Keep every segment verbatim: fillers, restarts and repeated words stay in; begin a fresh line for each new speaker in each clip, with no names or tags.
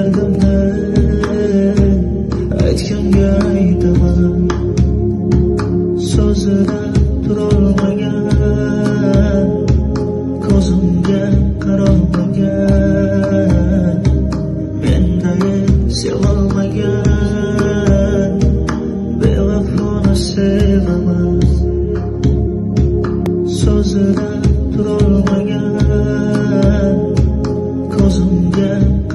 dardimni aytganga aytaman. So'zida turolmagan, ko'zimga qarolmagan, mendayin sevolmagan, bevafoni sevaman. So'zida turolmagan, ko'zimga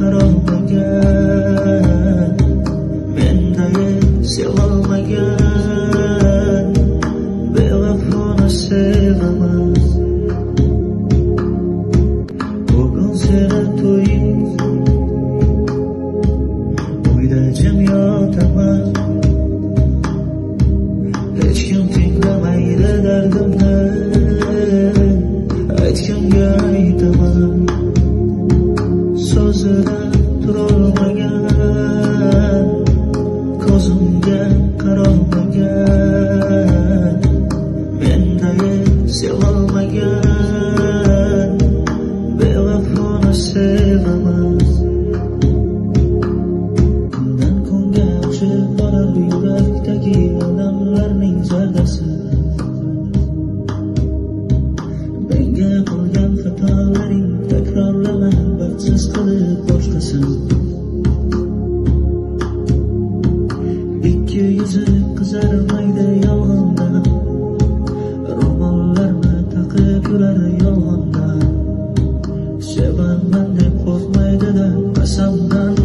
qarolmagan, mendayin sevolmagan, bevafoni sevaman. Bugun seni to'ying, uyda jim yotaman. Hech kim tinglamaydi dardimni aytganga aytaman. So'zida turolmagan, ko'zimga qarolmagan, mendayin sevolmagan, bevafoni sevaman. Kundan kunga ochilib borar yurakdagi odamlarning zardasi. Menga qilgan xatolaring takrorlama, baxtsiz qilib boshqasin. Ikki yuzi qizarmaydi yolg'ondan, ro'mollarni taqib yurar yolg'ondan. Sevaman deb qo'rqmaydi-da qasamdan